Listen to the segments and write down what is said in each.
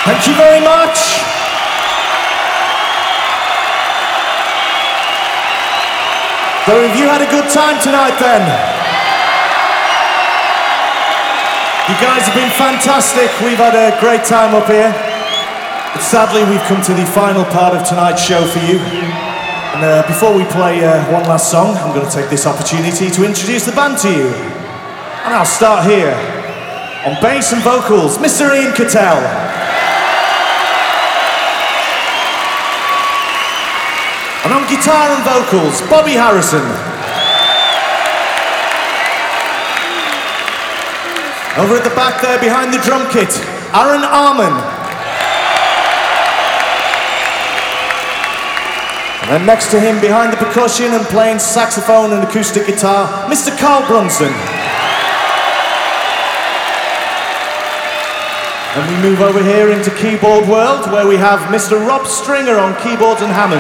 Thank you very much. So have you had a good time tonight then? You guys have been fantastic. We've had a great time up here. But sadly, we've come to the final part of tonight's show for you. And before we play one last song, I'm going to take this opportunity to introduce the band to you. And I'll start here. On bass and vocals, Mr. Ian Cattell. And on guitar and vocals, Bobby Harrison. Over at the back there behind the drum kit, Aaron Arman. And then next to him behind the percussion and playing saxophone and acoustic guitar, Mr. Carl Brunson. And we move over here into keyboard world where we have Mr. Rob Stringer on keyboards and Hammond.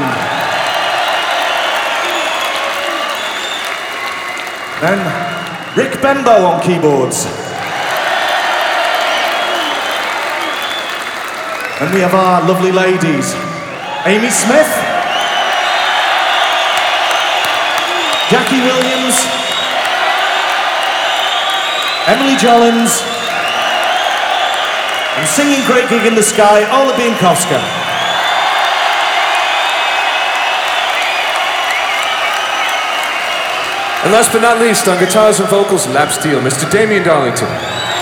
Then Rick Benbow on keyboards. And we have our lovely ladies, Amy Smith, Jackie Williams, Emily Jollins, and singing Great Gig in the Sky, Ola Biankowska. And last but not least, on guitars and vocals, lap steel, Mr. Damien Darlington.